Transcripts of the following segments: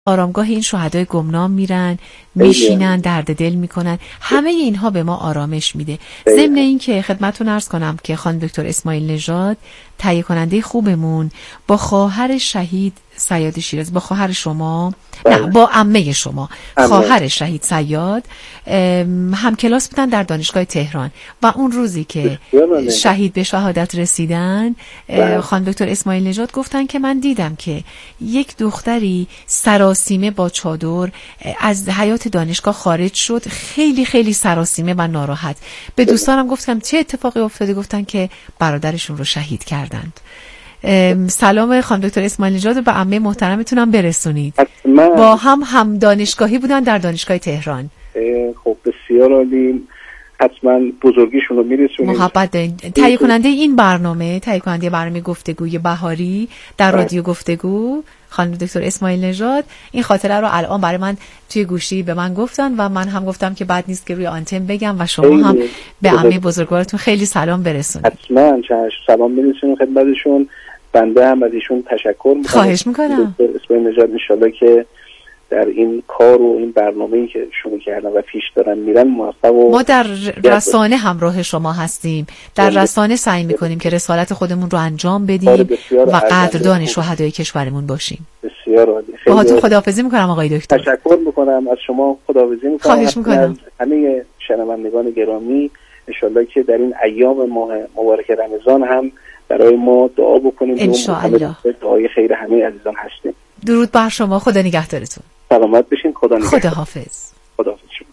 آرامگاه این شهدای گمنام میرن، میشینن، درد دل میکنن. همه اینها به ما آرامش میده. ضمن این که خدمتتون عرض کنم که خانم دکتر اسماعیل نژاد تهیه کننده خوبمون با خواهر شهید صیاد شیرازی، با خواهر شما، نه با عمه شما، خواهر شهید صیاد هم کلاس بودن در دانشگاه تهران و اون روزی که شهید به شهادت رسیدن خانم دکتر اسماعیل نژاد گفتن که من دیدم که یک دختری سراسیمه با چادر از حیاط دانشگاه خارج شد، خیلی خیلی سراسیمه و ناراحت. به دوستانم گفتم چه اتفاقی افتاده؟ گفتن که برادرشون رو شهید کردند. سلام خانم دکتر اسماعیل نژاد به عمه محترمتونم برسونید. با هم دانشگاهی بودن در دانشگاه تهران. خب بسیار عالی، حتما بزرگیشون رو میرسونید. محبت دارین. تهیه کننده این برنامه، تهیه کننده برنامه گفتگوی بهاری در رادیو گفتگو خانم دکتر اسماعیل نژاد این خاطره رو الان برای من توی گوشی به من گفتن و من هم گفتم که بد نیست که روی آنتن بگم و شما هم به عمه بزرگوارتون خیلی سلام برسونید. حتما سلام برسونید خدمتشون. بنده هم از ایشون تشکر میکنم. خواهش میکنم. دکتر اسماعیل نژاد ان شاءالله که در این کار و این برنامه‌ای که شروع کردن و پیش دارن میرن موفق و ما در رسانه همراه شما هستیم. در رسانه سعی میکنیم که رسالت خودمون رو انجام بدیم و قدردان شهدای کشورمون باشیم. بسیار عالی. باهاتون خداحافظی میکنم آقای دکتر. تشکر میکنم از شما، خداحافظی میکنم. خواهش میکنم. همه شنوندگان گرامی ان شاءالله که در این ایام ماه مبارک رمضان هم برای ما دعا بکنیم. ان شاءالله دعای خیر همه عزیزان هستیم. درود بر شما، خدا نگهدارتون. سلامت بشین. خدا نگهدار. خداحافظ. خداحافظ شما.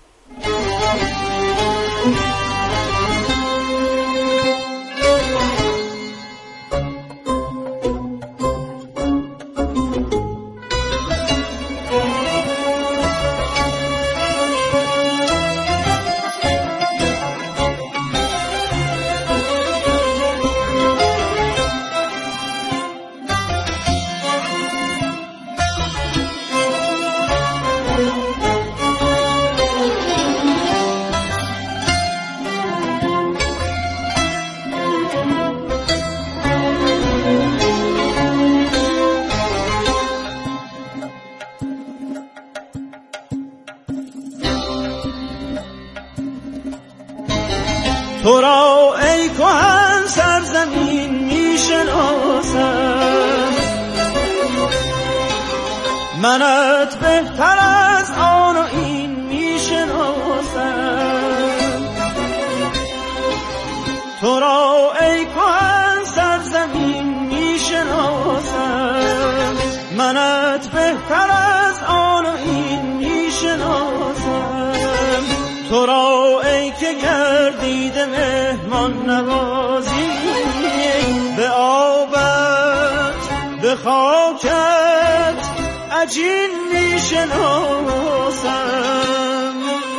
تو را ای کهن سرزمین میشناسم، منت بهتر از آن و این میشناسم. تو را ای کهن سرزمین میشناسم، منت بهتر از آن و این میشناسم. تو را ای که گردیده مهمان نوازی، به آبت به خاکت عجین میشناسم.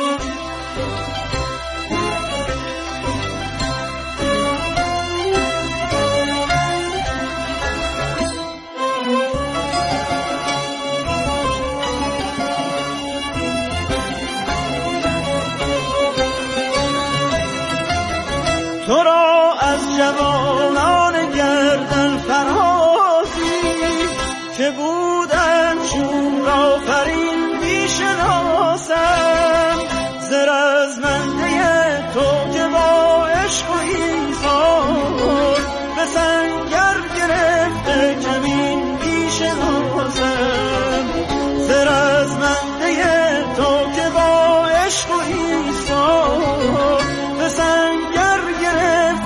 تو را از جوانان گردن فرازی که بودن چون را فرین میشناسم. ز رزمنده تو که با عشق و ایثار به سنگر گرفته کمین میشناسم. ز رزمنده تو که با عشق و ایثار به سنگر گرفته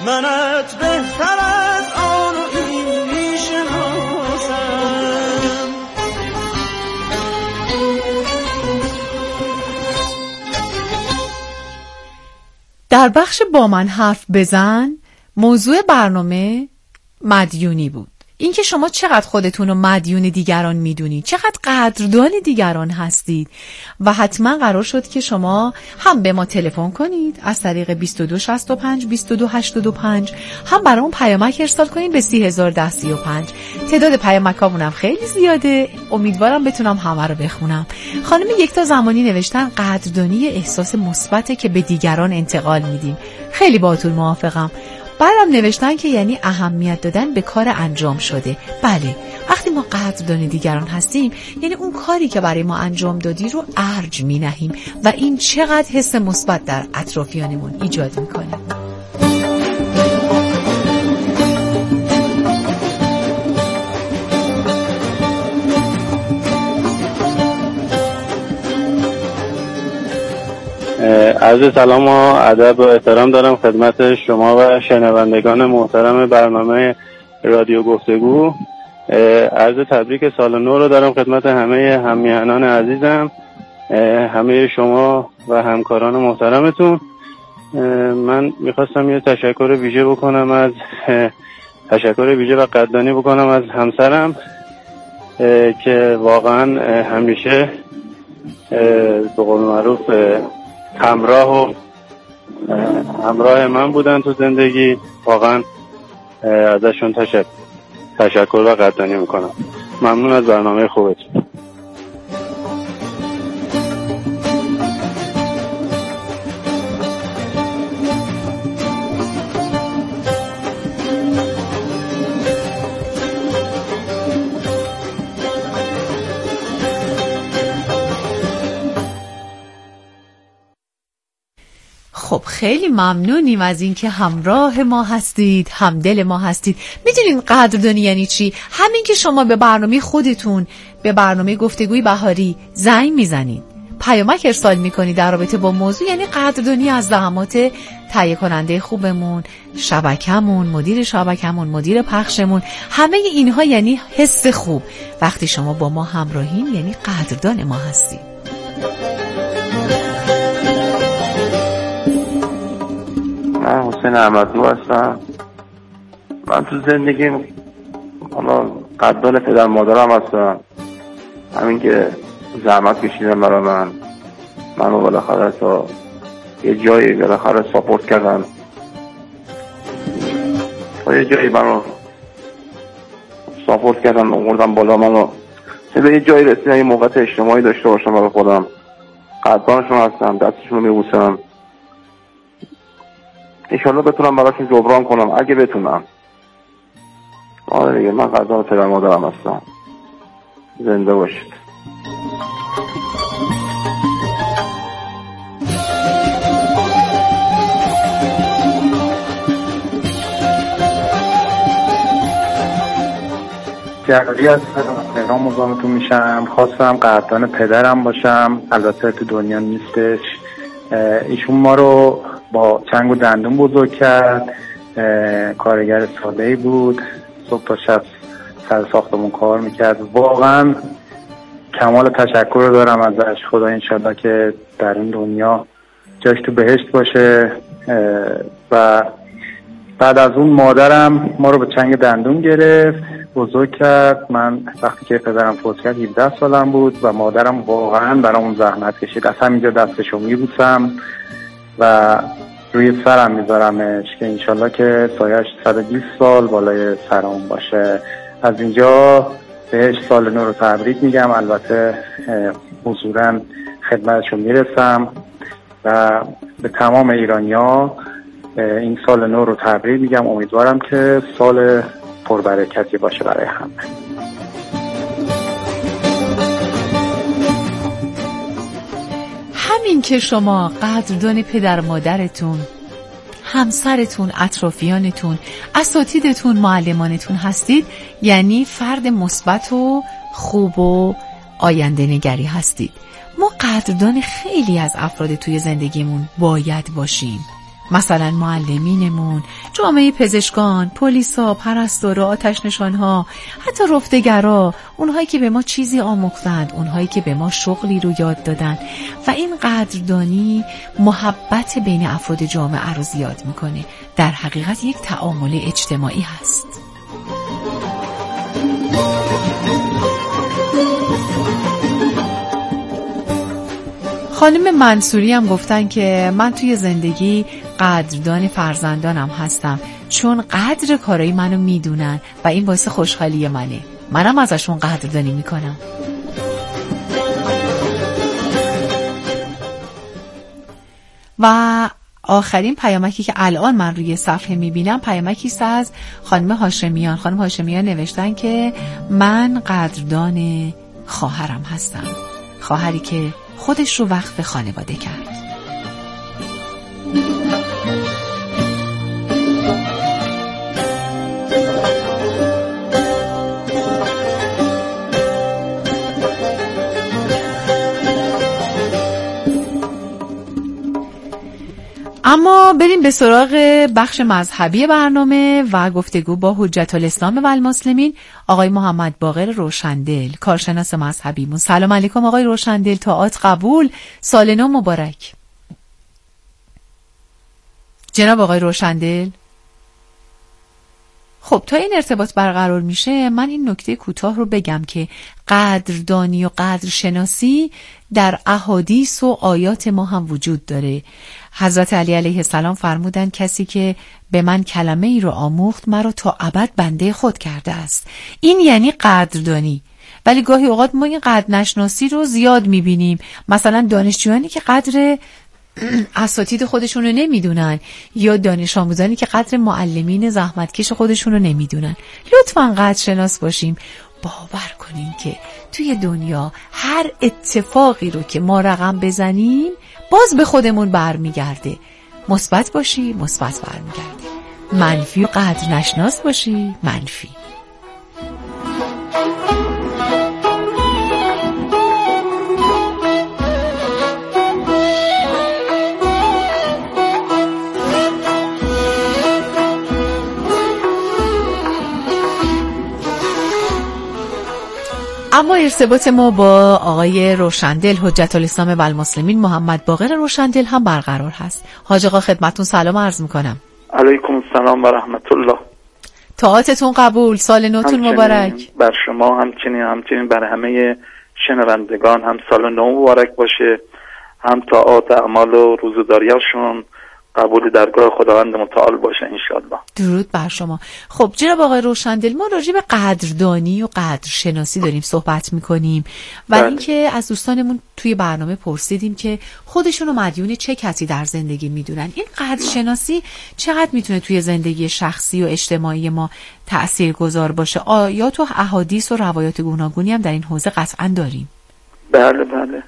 منت بهتر از آن و این میشناسم. در بخش با من حرف بزن موضوع برنامه مدیونی بود. اینکه شما چقدر خودتون رو مدیون دیگران میدونید، چقدر قدردان دیگران هستید و حتما قرار شد که شما هم به ما تلفن کنید از طریق 2265 2285، هم برامون پیامک ارسال کنید به 301035. تعداد پیامکامون هم خیلی زیاده، امیدوارم بتونم همه رو بخونم. خانم یکتا زمانی نوشتن قدردانی احساس مثبته که به دیگران انتقال میدیم. خیلی باهاتون موافقم. بعدم نوشتن که یعنی اهمیت دادن به کار انجام شده. بله، وقتی ما قدردان دیگران هستیم یعنی اون کاری که برای ما انجام دادی رو ارج می نهیم و این چقدر حس مثبت در اطرافیانمون ایجاد میکنه. عرض سلام و ادب و احترام دارم خدمت شما و شنوندگان محترم برنامه رادیو گفتگو. عرض تبریک سال نو رو دارم خدمت همه هم‌میهنان عزیزم، همه شما و همکاران محترمتون. من میخواستم یه تشکر ویژه و قدردانی بکنم از همسرم که واقعا همیشه به قول معروف همراه من بودن تو زندگی. واقعا ازشون تشکر و قدردانی میکنم. ممنون از برنامه خوبتون. خب خیلی ممنونیم از اینکه همراه ما هستید، همدل ما هستید. میدونین قدردانی یعنی چی؟ همین که شما به برنامه خودتون، به برنامه گفتگوی بهاری زنگ میزنید، پیامک ارسال میکنید در رابطه با موضوع، یعنی قدردانی از زحمات تهیه کننده خوبمون، شبکمون، مدیر شبکمون، مدیر پخشمون. همه اینها یعنی حس خوب. وقتی شما با ما همراهین یعنی قدردان ما هستید. من حسین احمدلو هستم. من تو زندگیم حالا قدردان پدر مادرم هستم، همین که زحمت کشیدن برای منو بالاخره تا یه جایی بالاخره ساپورت کردن، تا یه جایی منو ساپورت کردن، آوردن بالا منو به یه جایی رسیدن، یه موقعیت اجتماعی داشته باشم برای خودم. قدردانشون هستم، دستشون رو میبوسم. انشالله بتونم براشون جبران کنم اگه بتونم. آره دیگه، من قدردان پدر مادرم هستم. زنده باشید. جلالی از تهران مزاحمتون میشم. خواستم قدردان پدرم باشم، البته تو دنیا نیستش. ایشون ما رو با چنگ و دندون بزرگ کرد. کارگر ساده‌ای بود، صبح تا شب سر ساختمون کار میکرد. واقعا کمال تشکر رو دارم ازش. خدا انشالله که در این دنیا جاش تو بهشت باشه. و بعد از اون مادرم ما رو به چنگ دندون گرفت، بزرگ کرد. من وقتی که پدرم فوت کرد 17 سالم بود و مادرم واقعا برامون زحمت کشید. از همینجا دستشو میبوسم و روی سرم میذارمش که انشالله که سایش 120 سال بالای سرم باشه. از اینجا بهش سال نو رو تبریک میگم. البته حضوراً خدمتشو میرسم و به تمام ایرانیا این سال نو رو تبریک میگم. امیدوارم که سال پربرکتی باشه برای همه. همین که شما قدردان پدر مادرتون، همسرتون، اطرافیانتون، اساتیدتون، معلمانتون هستید، یعنی فرد مثبت و خوب و آینده نگری هستید. ما قدردان خیلی از افراد توی زندگیمون باید باشیم. مثلا معلمینمون، جامعه پزشکان، پلیسا، پرستارا، آتش‌نشان‌ها، حتی رفتگرا، اونهایی که به ما چیزی آموختند، اونهایی که به ما شغلی رو یاد دادن. و این قدردانی محبت بین افراد جامعه رو زیاد میکنه. در حقیقت یک تعامل اجتماعی هست. خانم منصوری هم گفتن که من توی زندگی قدردان فرزندانم هستم، چون قدر کارای منو میدونن و این باعث خوشحالی منه. منم ازشون قدردانی میکنم. و آخرین پیامکی که الان من روی صفحه میبینم پیامکی است از خانم هاشمیان. خانم هاشمیان نوشتن که من قدردان خواهرم هستم، خواهری که خودش رو وقف خانواده کرد. اما بریم به سراغ بخش مذهبی برنامه و گفتگو با حجت الاسلام و المسلمین آقای محمد باقر روشندل، کارشناس مذهبیمون. سلام علیکم آقای روشندل، طاعات قبول، سال نو مبارک. جناب آقای روشندل، خب تا این ارتباط برقرار میشه من این نکته کوتاه رو بگم که قدردانی و قدرشناسی در احادیث و آیات ما هم وجود داره. حضرت علی علیه السلام فرمودن کسی که به من کلمه ای رو آموخت مرا تا ابد بنده خود کرده است. این یعنی قدردانی. ولی گاهی اوقات ما این قدرنشناسی رو زیاد میبینیم، مثلا دانشجویانی که قدر اساتید خودشون رو نمیدونن یا دانش آموزانی که قدر معلمین زحمتکش خودشون رو نمیدونن. لطفاً قدرشناس باشیم. باور کنیم که توی دنیا هر اتفاقی رو که ما رقم بزنیم باز به خودمون برمیگرده. مثبت باشی، مثبت برمیگرده. منفی و قدر نشناس باشی، منفی. اما ارتباط ما با آقای روشندل، حجت الاسلام و المسلمین، محمد باقر روشندل هم برقرار هست. حاج آقا خدمتتون سلام عرض میکنم. علیکم السلام و رحمت الله. طاعتتون قبول، سال نوتون مبارک. بر شما همچنین بر همه شنوندگان هم سال نو مبارک باشه، هم طاعات اعمال و روزداریاشون قبول درگاه خداوند متعال باشه انشالله. درود بر شما. خب جناب آقای روشندل، ما راجع به قدردانی و قدرشناسی داریم صحبت میکنیم و اینکه از دوستانمون توی برنامه پرسیدیم که خودشونو مدیون چه کسی در زندگی میدونن. این قدرشناسی چقدر میتونه توی زندگی شخصی و اجتماعی ما تأثیرگذار باشه؟ آیات و احادیث و روایات گوناگونی هم در این حوزه قطعا داریم. بله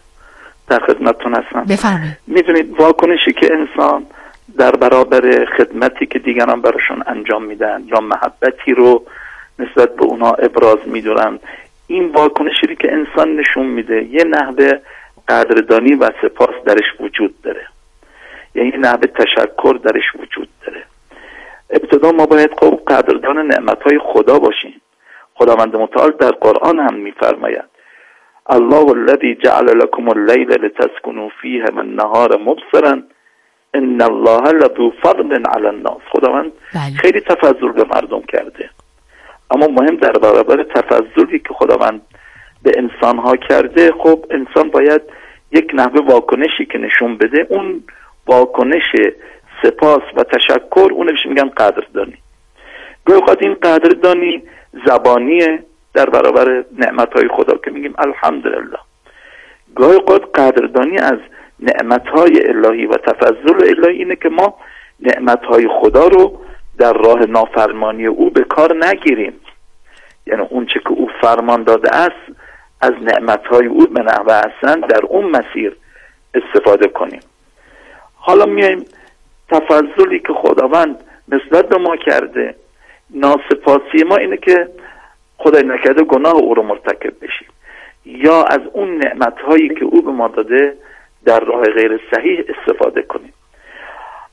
در خدمتتون هستم. بفرمایید. میدونید واکنشی که انسان در برابر خدمتی که دیگران براشون انجام میدن یا محبتی رو نسبت به اونا ابراز میدونن، این واکنشی که انسان نشون میده یه نحوه قدردانی و سپاس درش وجود داره، یعنی نحوه تشکر درش وجود داره. ابتدا ما باید قدردان نعمتهای خدا باشیم. خداوند متعال در قرآن هم میفرماید الله الذی جعل لكم الليل لتسكنوا فيه والنهار مبصرا ان الله لذو فضل علی الناس. خداوند خیلی تفضل به مردم کرده، اما مهم در برابر تفضلی که خداوند به انسانها کرده، خب انسان باید یک نحوه واکنشی که نشون بده. اون واکنش سپاس و تشکر، اون بهش میگن قدردانی. گاهی اوقات این قدردانی زبانیه در برابر نعمتهای خدا که میگیم الحمدلله. گاهی اوقات قدردانی از نعمتهای الهی و تفضل الهی اینه که ما نعمتهای خدا رو در راه نافرمانی او به کار نگیریم، یعنی اون چه که او فرمان داده است از نعمتهای او به نحو احسن در اون مسیر استفاده کنیم. حالا میایم تفضلی که خداوند نسبت به ما کرده، ناسپاسی ما اینه که خدای نکرده گناه او رو مرتکب بشیم یا از اون نعمتهایی که او به ما داده در راه غیر صحیح استفاده کنیم.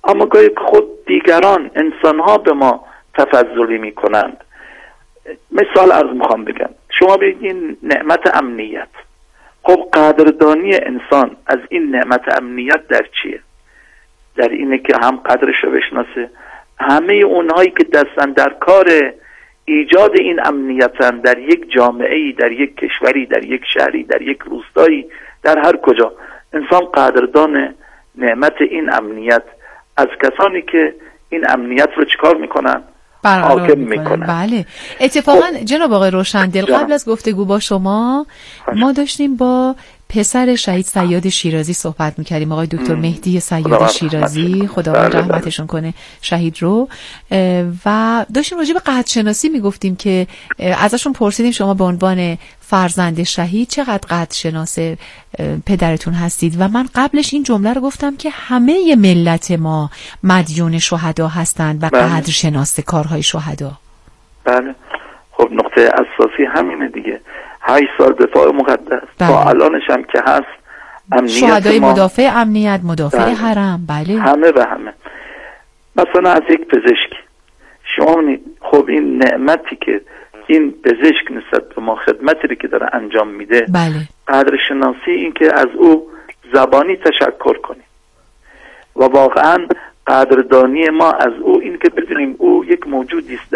اما گاهی خود دیگران انسانها به ما تفضلی میکنند. مثال عرض میخوام بگم، شما بگید نعمت امنیت، خب قدردانی انسان از این نعمت امنیت در چیه؟ در اینه که هم قدرش رو بشناسه، همه اونهایی که دستن در کار ایجاد این امنیتن در یک جامعه‌ای، در یک کشوری، در یک شهری، در یک روستایی، در هر کجا، انسان قدردان نعمت این امنیت از کسانی که این امنیت رو چیکار میکنن؟ حاکم میکنن. بله. اتفاقا جناب آقای روشندل قبل از گفتگو با شما ما داشتیم با پسر شهید صیاد شیرازی صحبت میکردیم، آقای دکتر مهدی صیاد شیرازی، خداوند رحمتشون کنه شهید رو، و داشتیم راجع به قدر شناسی میگفتیم که ازشون پرسیدیم شما به عنوان فرزند شهید چقدر قدر شناس پدرتون هستید، و من قبلش این جمله رو گفتم که همه ملت ما مدیون شهدا هستند و قدر شناس کارهای شهدا. بله. خب نقطه اساسی همینه دیگه. 8 سال دفاع مقدس تا الانش هم که هست، امنیت شهدای مدافع امنیت، مدافع حرم، بله، همه و همه. مثلا از یک پزشک شما خب این نعمتی که این پزشک نسبت به ما، خدمتی که داره انجام میده، بله، قدر شناسی این که از او زبانی تشکر کنیم و واقعا قدردانی ما از او این که بدونیم او یک موجودی است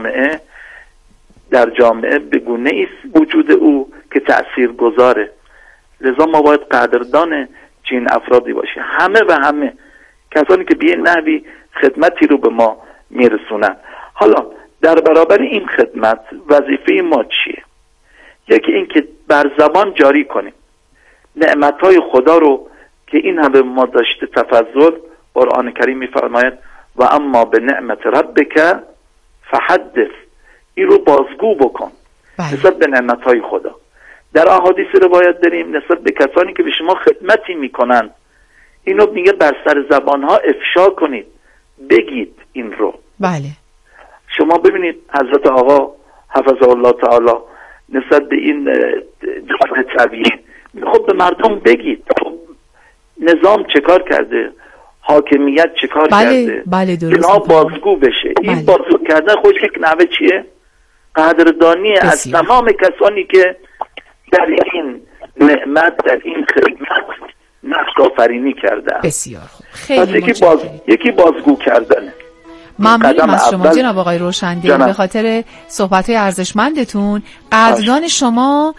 در جامعه به گونه‌ای است وجود او که تأثیر گذاره. لذا ما باید قدردان چنین افرادی باشیم، همه و همه کسانی که به نحوی خدمتی رو به ما میرسونن. حالا در برابر این خدمت وظیفه ما چیه؟ یکی این که بر زبان جاری کنیم نعمتهای خدا رو که این همه ما داشته تفضل. قرآن کریم میفرماید و اما به نعمت ربک فحدث، این رو بازگو بکن نسبت به نعمتهای خدا. در احادیث روایت داریم نسبت به کسانی که به شما خدمتی میکنن، اینو میگه بر سر زبانها افشا کنید، بگید این رو. بله. شما ببینید حضرت آقا حفظه الله تعالی نسبت به این جامعه طبیعی خب به مردم بگید خب نظام چه کار کرده، حاکمیت چه کار کرده، بله درست، اینا بازگو بشه. این بازگو کردن خودش یک نوع چیه؟ قدردانی از تمام کسانی که در این نعمت، در این خدمت نفس آفرینی کردن. بسیار خوب، خیلی یکی بازگو کردنه. ممنونم از شما جناب آقای روشندل به خاطر صحبت‌های ارزشمندتون. قدردان شما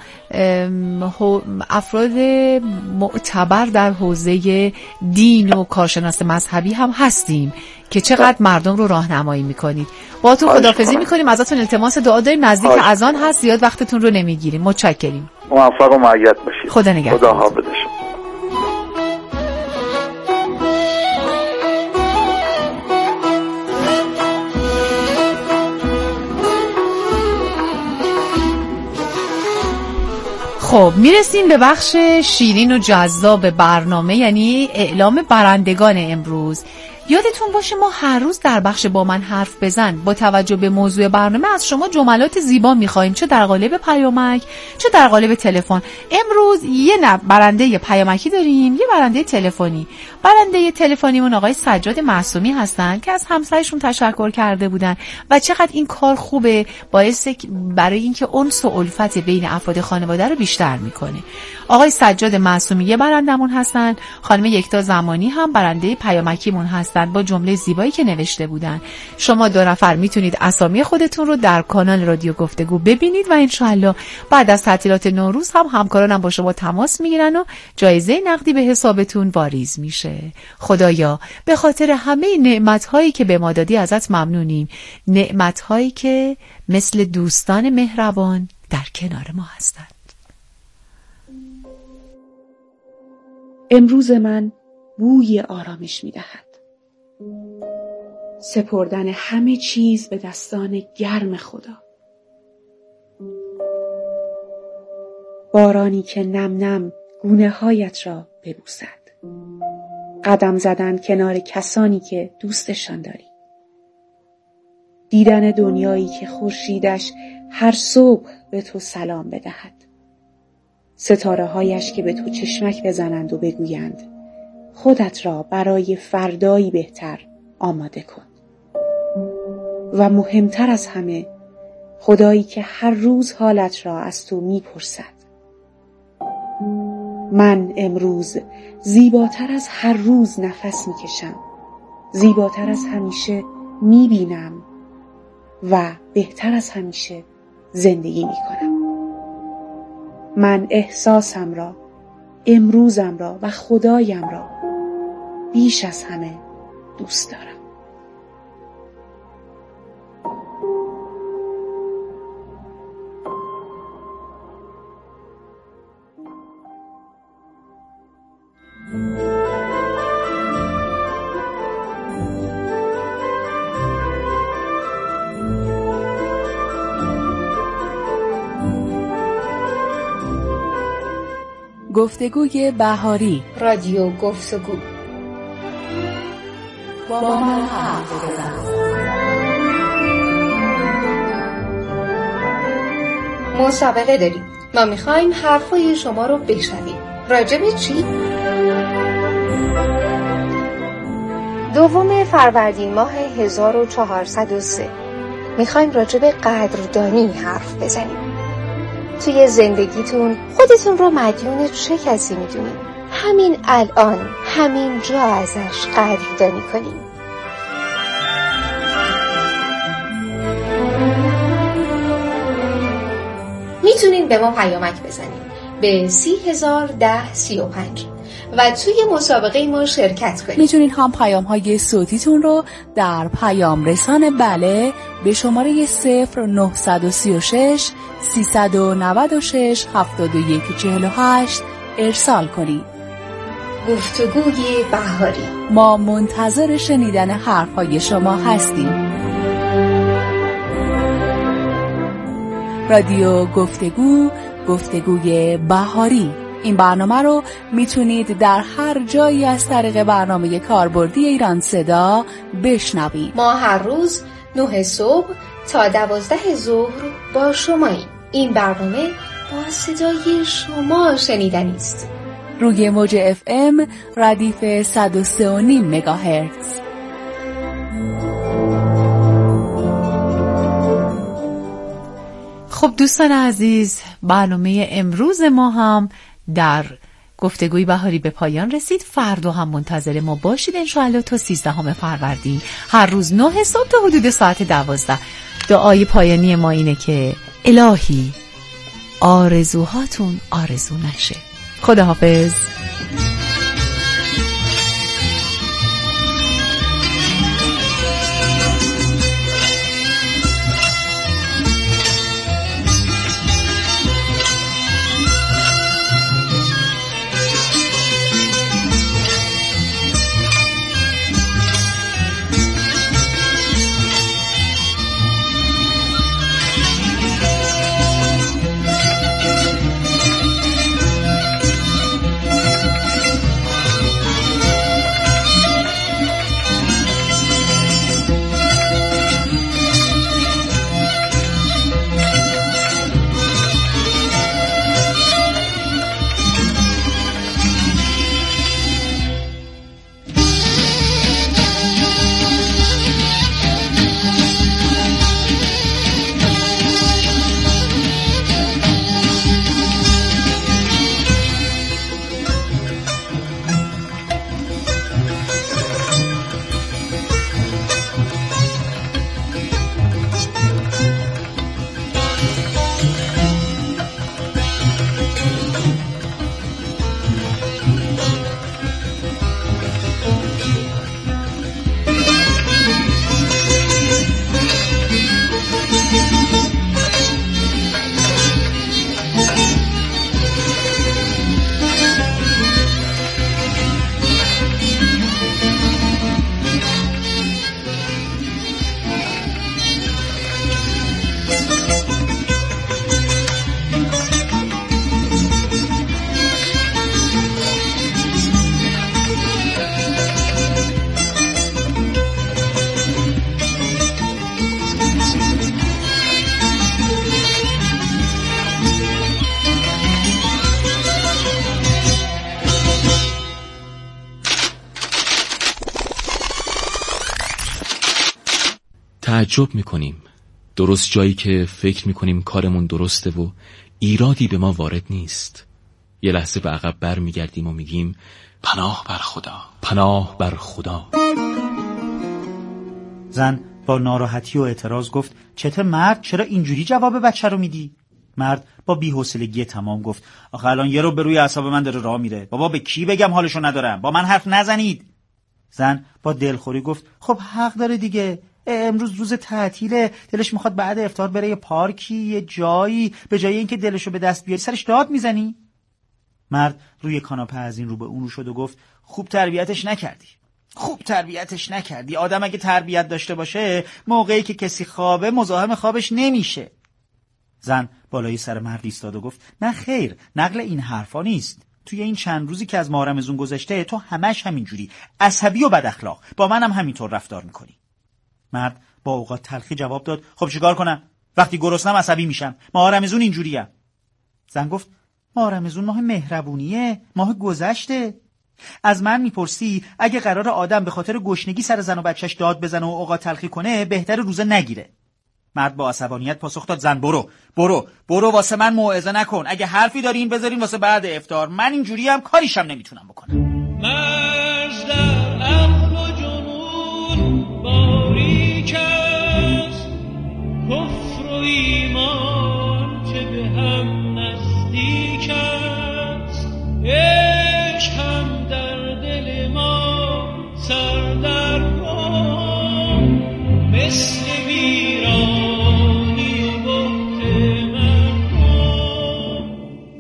افراد معتبر در حوزه دین و کارشناس مذهبی هم هستیم که چقدر مردم رو راهنمایی میکنید. با تو خداحافظی میکنیم، ازتون التماس دعا داریم، نزدیک اذان هست، زیاد وقتتون رو نمیگیریم. متشکریم. موفق و مؤید باشید. خدا نگهدار. خدا حافظ. خب میرسیم به بخش شیرین و جذاب برنامه، یعنی اعلام برندگان امروز. یادتون باشه ما هر روز در بخش با من حرف بزن با توجه به موضوع برنامه از شما جملات زیبا میخوایم، چه در قالب پیامک چه در قالب تلفن. امروز یه برنده پیامکی داریم، یه برنده تلفنی. برنده تلفنیمون آقای سجاد معصومی هستن که از همسرشون تشکر کرده بودن و چقدر این کار خوبه، باعث برای اینکه انس و الفت بین افراد خانواده رو بیشتر میکنه. آقای سجاد معصومی یه برندمون هستن، خانم یکتا زمانی هم برنده پیامکیمون هستن با جمله زیبایی که نوشته بودن. شما 2 نفر میتونید اسامی خودتون رو در کانال رادیو گفتگو ببینید و انشالله بعد از تعطیلات نوروز هم همکارانم با شما تماس میگیرن و جایزه نقدی به حسابتون واریز میشه. خدایا به خاطر همه نعمت‌هایی که به ما دادی ازت ممنونیم، نعمت‌هایی که مثل دوستان مهربان در کنار ما هستند. امروز من بوی آرامش می‌دهد. سپردن همه چیز به دستان گرم خدا. بارانی که نم نم گونه هایت را ببوسد. قدم زدن کنار کسانی که دوستشان داری. دیدن دنیایی که خورشیدش هر صبح به تو سلام بدهد. ستاره هایش که به تو چشمک بزنند و بگویند خودت را برای فردایی بهتر آماده کن. و مهمتر از همه، خدایی که هر روز حالت را از تو میپرسد. من امروز زیباتر از هر روز نفس میکشم، زیباتر از همیشه میبینم و بهتر از همیشه زندگی میکنم. من احساسم را، امروزم را و خدایم را بیش از همه دوست دارم. گفتگوی بهاری، رادیو گفتگو. با من حرف بزن. مسابقه داریم. ما میخوایم حرفای شما رو بشنویم. راجع به چی؟ 2 فروردین ماه 1403 میخوایم راجع به قدردانی حرف بزنیم. توی زندگیتون خودتون رو مدیون چه کسی میدونید؟ همین الان، همین جا ازش قدردانی کنید. میتونید به ما پیامک بزنید به 301035 و توی مسابقه ما شرکت کنید. میتونید هم پیام‌های صوتیتون رو در پیام رسان بله به شماره 0936 396 7148 ارسال کنید. گفتگوی بهاری. ما منتظر شنیدن حرف‌های شما هستیم. رادیو گفتگو، گفتگوی بهاری. این برنامه رو میتونید در هر جایی از طریق برنامه کاربردی ایران صدا بشنوید. ما هر روز 9 صبح تا 12 ظهر با شماییم. این برنامه با صدای شما شنیدنی است. روی موج FM ردیف 103.5 مگاهرتز. خب دوستان عزیز، برنامه امروز ما هم در گفتگوی بهاری به پایان رسید. فردا هم منتظر ما باشید انشاءالله تا 13 فروردین هر روز 9 صبح تا حدود ساعت 12. دعای پایانی ما اینه که الهی آرزوهاتون آرزو نشه. خداحافظ. تعجب میکنیم، درست جایی که فکر میکنیم کارمون درسته و ایرادی به ما وارد نیست. یه لحظه به عقب بر میگردیم و میگیم پناه بر خدا، پناه بر خدا. زن با ناراحتی و اعتراض گفت چته مرد، چرا اینجوری جواب بچه رو میدی؟ مرد با بی‌حوصلگی تمام گفت آخه الان یه رو به روی اعصاب من داره راه میره، بابا به کی بگم حالشو ندارم، با من حرف نزنید. زن با دلخوری گفت خب حق داره دیگه، امروز روز تعطیله، دلش میخواد بعد افطار بره یه پارکی، یه جایی، به جای اینکه دلشو به دست بیاری سرش داد میزنی. مرد روی کاناپه از این رو به اون رو شد و گفت خوب تربیتش نکردی. آدم اگه تربیت داشته باشه موقعی که کسی خوابه مزاحم خوابش نمیشه. زن بالای سر مرد ایستاد و گفت نه خیر، نقل این حرفا نیست. توی این چند روزی که از ماه رمضان گذشته تو همش همینجوری عصبی و بد اخلاق، با منم همینطور رفتار میکنی. مرد با اوقات تلخی جواب داد خب چیکار کنم؟ وقتی گرسنم عصبی میشم، ماه رمضان اینجوریم. زن گفت ماه رمضان ماه مهربونیه، ماه گذشته. از من میپرسی اگه قرار آدم به خاطر گشنگی سر زن و بچهش داد بزنه و اوقات تلخی کنه بهتر روزه نگیره. مرد با عصبانیت پاسخ داد زن برو واسه من موعظه نکن، اگه حرفی دارین بذارین واسه بعد افطار، من اینجوریم کاریشم نمیتونم بکنم. مرز در عقل و جنون باریک است، کفر و ایمان چه به هم نزدیک است، عشق هم در دل ما سردرگم مثل ویرانی و بهت مردم.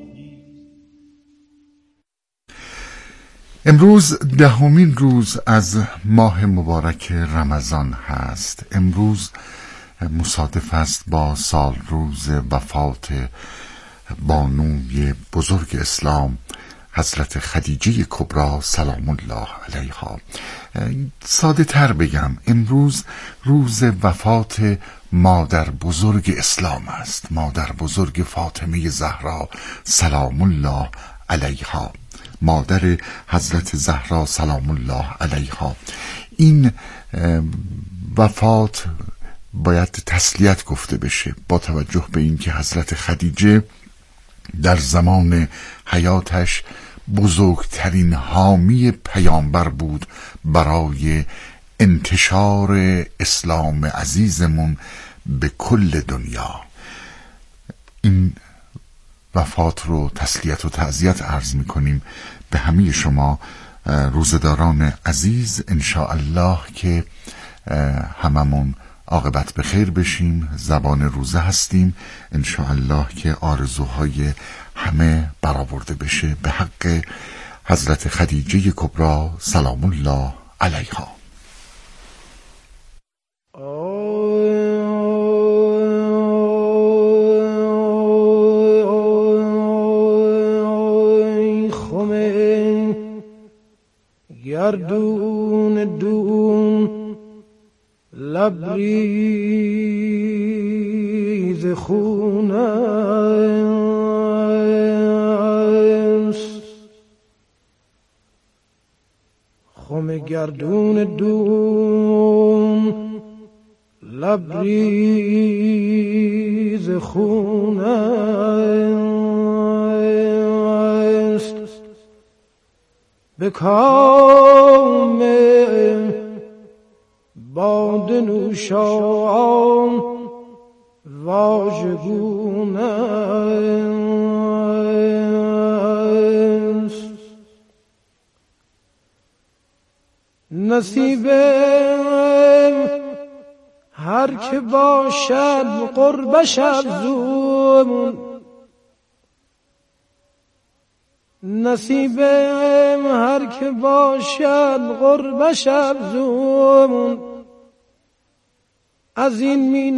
امروز 10مین روز از ماه مبارک رمضان هست. امروز مصادف است با سال روز وفات بانوی بزرگ اسلام حضرت خدیجه کبری سلام الله علیها. ساده تر بگم امروز روز وفات مادر بزرگ اسلام است، مادر بزرگ فاطمه زهرا سلام الله علیها، مادر حضرت زهرا سلام الله علیها. این وفات باید تسلیت گفته بشه با توجه به اینکه حضرت خدیجه در زمان حیاتش بزرگترین حامی پیامبر بود برای انتشار اسلام عزیزمون به کل دنیا. این وفات رو تسلیت و تعزیت عرض می‌کنیم به همه شما روزداران عزیز. انشاءالله که هممون عاقبت به خیر بشیم، زبان روزه هستیم، انشاءالله که آرزوهای همه برآورده بشه به حق حضرت خدیجه کبری سلام الله علیها. گردون دون لبریز خون است، خم گردون دون لبریز خون است، به کام باده نوشان واژگون است، نصیب هر که باشد قربش افزون، نصیب هر که باشد قربش افزون، از این می